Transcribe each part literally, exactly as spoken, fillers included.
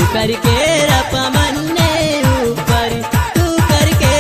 करके रपमन्ने ऊपर तू करके।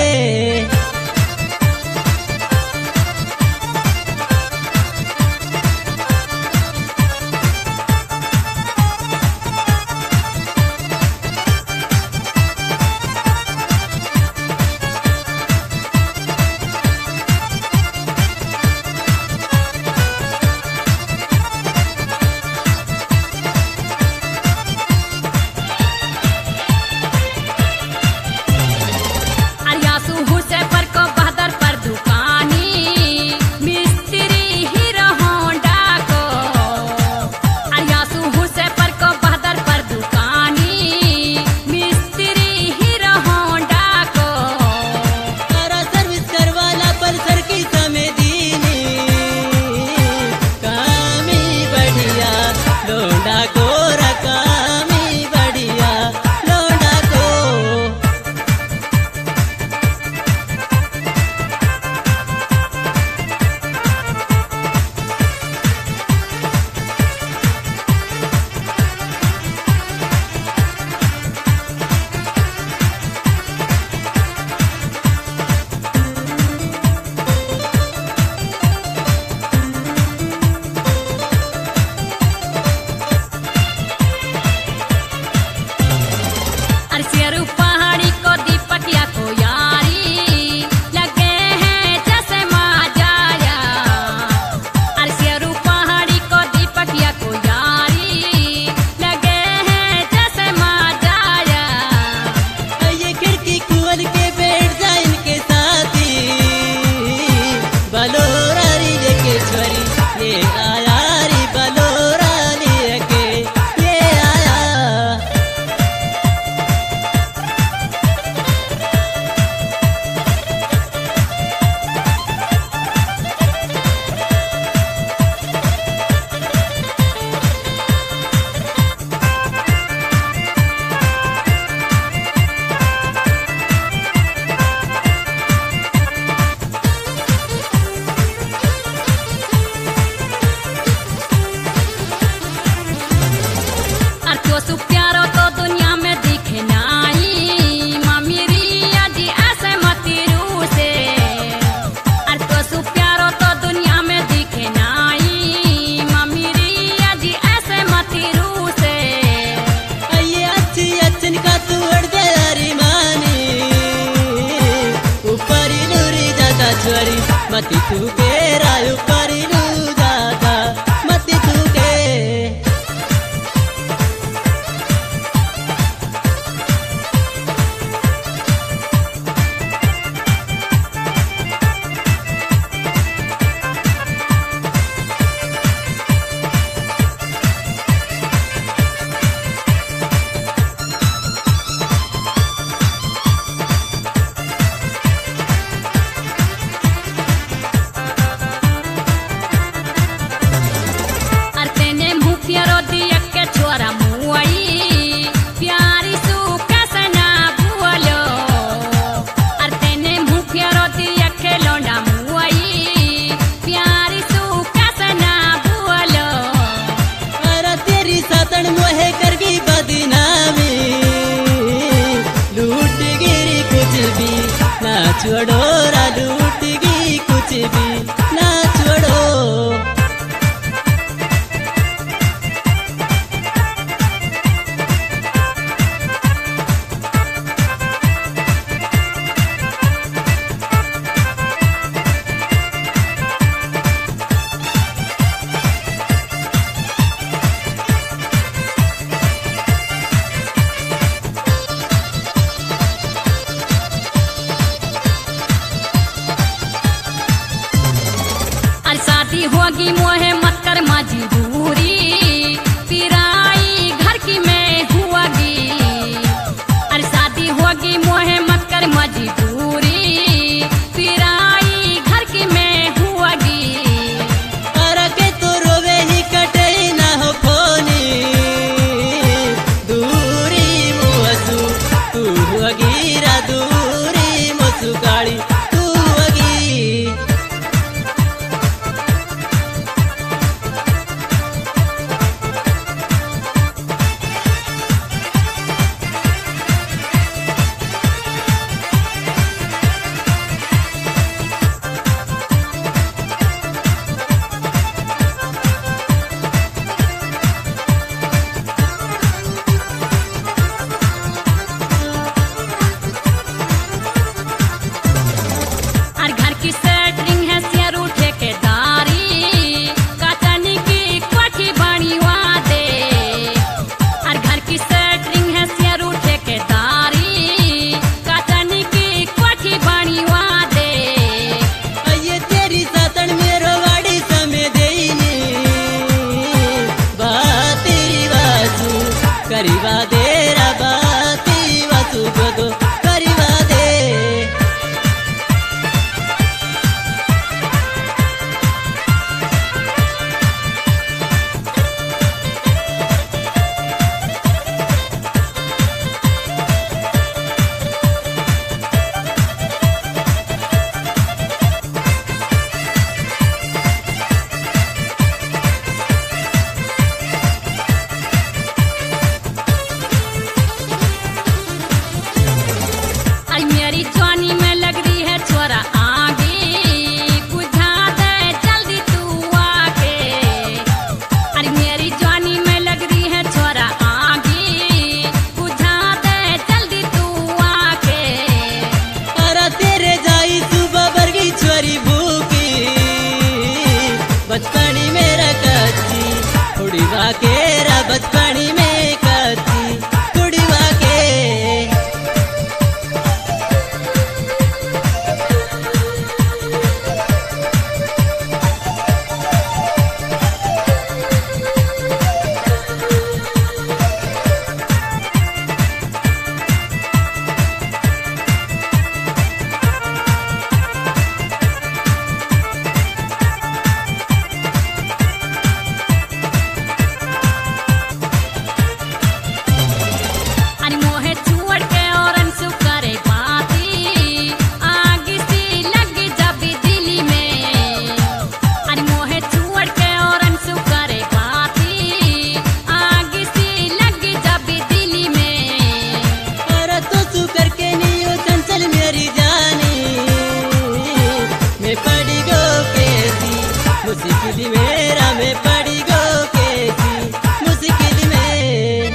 मती तू के रायु करिलू दादा मती तू के। छोड़ो रा लूट गई कुछ भी ना छोड़ो। करीवा दे रबाती वसु गोदो करीवा दे बचपनी मेरा कच्ची उड़ीवा के रा बचपनी में कच्ची उड़ीवा के मुश्किल मेरा में पड़ी गो केसी मुश्किल में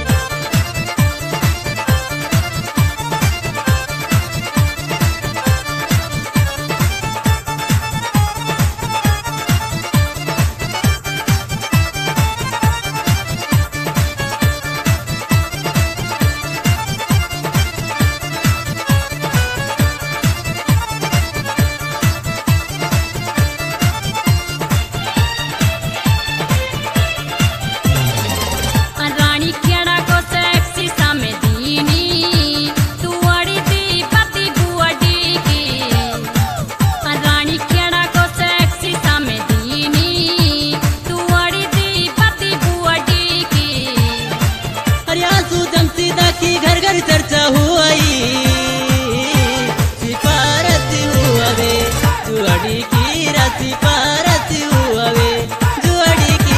घर घर चर्चा हुई सिफारत हुआ वे जुआड़ी की रा सिफारत हुआ वे जुआड़ी की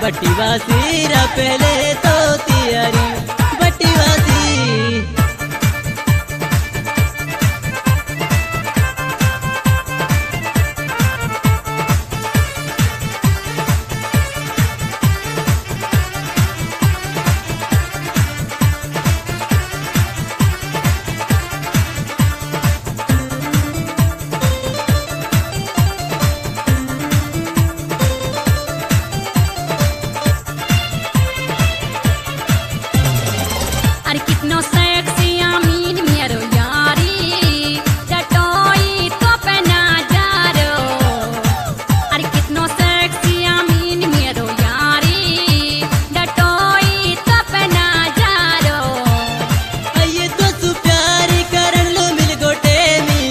बट्टीवासी रा पहले तो तियारी बट्टीवासी। अरे कितनो सेक्सी आमीन मेरो यारी जटोई तो पहना जारो। अरे कितनो सेक्सी आमीन मेरो यारी जटोई तो पहना जारो। ये तो तू प्यारी करण लो मिल गोटे मी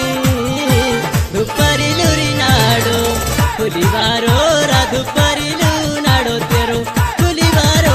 दुपरी लूरी नाडो पुलिवारो रा दुपरी लू नाडो तेरो पुलिवारो।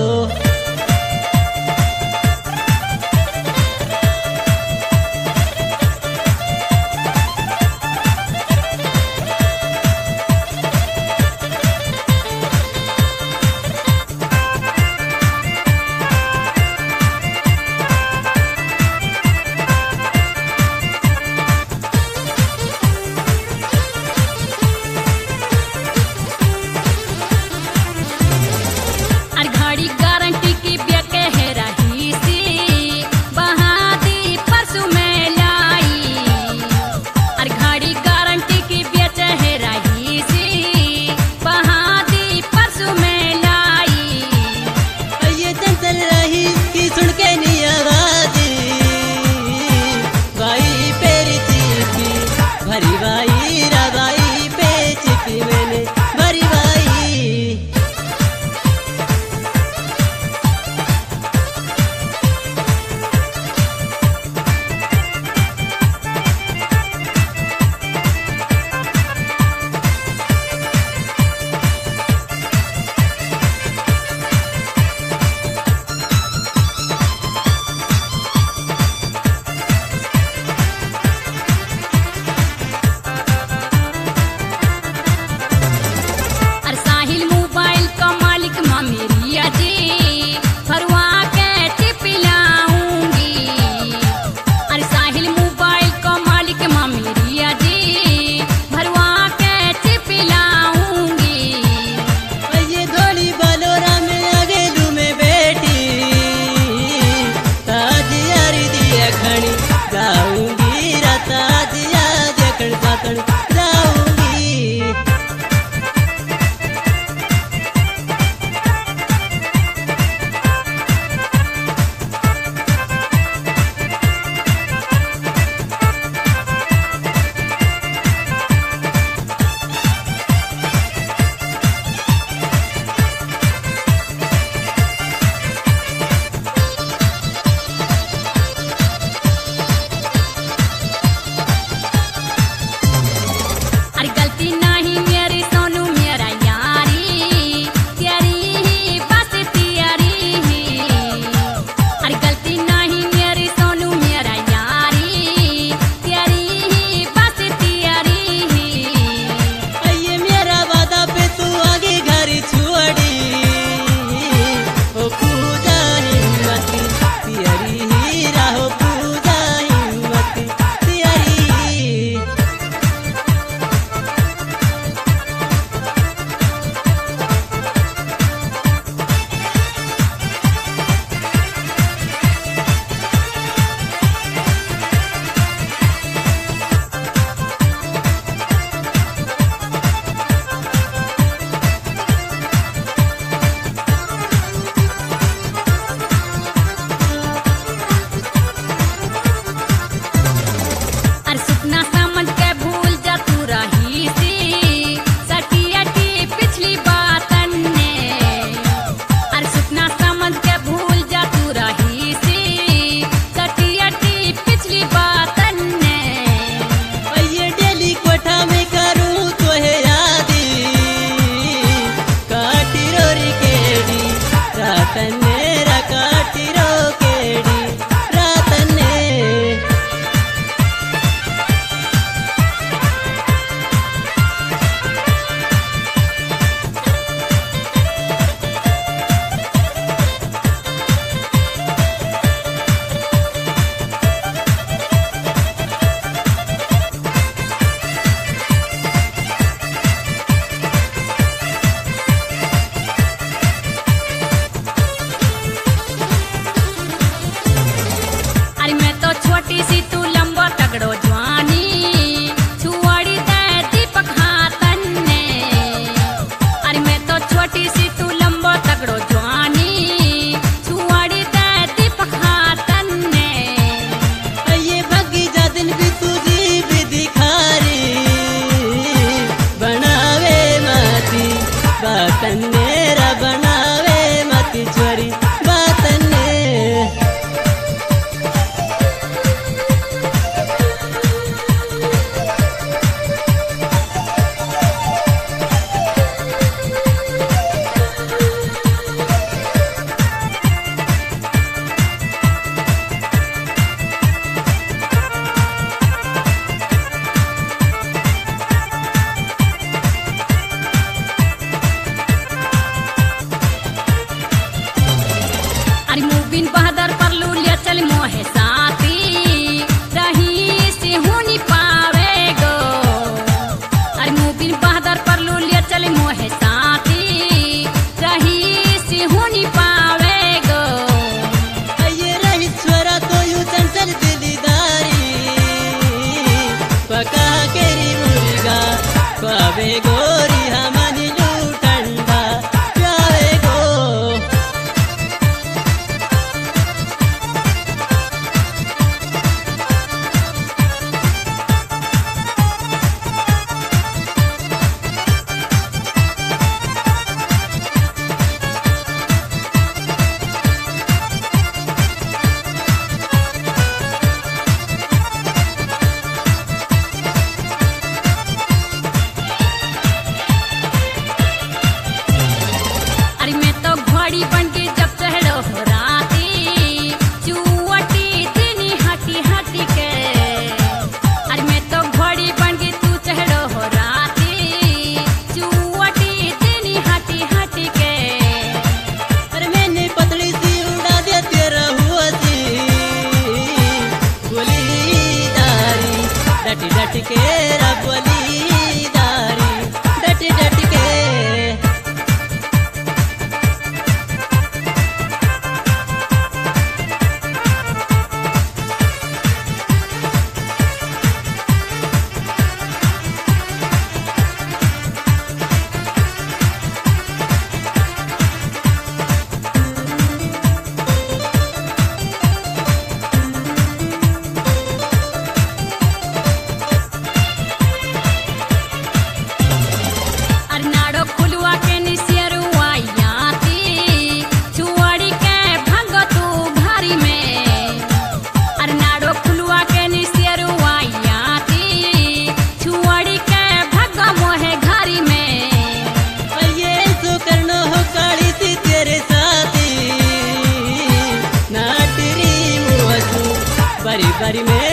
अरे घड़ी गारंटी की ब्याके है रही सी बहादी परसों में लाई। अरे घड़ी गारंटी की ब्याके है रही सी बहादी परसों में लाई। ये चंचल रही की सुन के नहीं आवाजी भाई पेरी चीपी भरी भाई रा भाई पे चिपी मैंने भरी भाई। अरे साहिल मोबाइल का मालिक माँ मेरी अजी भरवा के टिप लाऊंगी। अरे साहिल मोबाइल का मालिक माँ मेरी अजी भरवा के टिप लाऊंगी। ये धोली बालोरा में अगेलू में बैठी ताजियारी दिया खड़ी जाऊंगी रा ताजिया देखण सातण जाऊंगी। अरे गलती नहीं मेरी सोनू मेरा यारी तेरी ही बस तेरी ही। अरे गलती नहीं मेरी सोनू मेरा यारी तेरी ही बस तेरी ही। ये मेरा वादा पे तू आगे घर छोड़ी ओ पूजा हिम्मती तियारी ही राहो पूजा हिम्मती तियारी। अरे सपना समझ के भूल जा तू रही सी सटियटी पिछली बातन ने। अरे सपना समझ के भूल जा तू रही सी सटियटी पिछली बातन ने। ये डेली कोठा में करूँ तो है यादी काटी रोरी केड़ी रातन मेरा काटी रो केड़ी रातन ने। छोटी सी तू लंबो तगड़ो जवानी छुआड़ी दे दीपक हाथन ने ये बगीचा दिन भी तुझी भी दिखारी बनावे मती बातन मेरा बनावे मती छोरी बातन ने बिन बहादुर पर लूलिया चल मोहे साथी रही से होनी पावे गो अरे मुबिन बहादुर पर लूलिया चल मोहे साथी रही से होनी पावे गो ये रही छोरा तो यू चंचल दिलदारी पका केरी मुर्गा पावे गोरी हमनी लूटंडा प्यावे गो बन के जब चढ़ो हो राती चुवटी तेनी हटी हटी के अरे मैं तो घोड़ी बन के तू चढ़ो हो राती चुवटी तेनी हटी हटी के अरे मैंने पतली सी उड़ा दिया तेरा हुआ सी बोली दारी डटी डटी के रा बोली दारी डटी डटी के बारी बारी में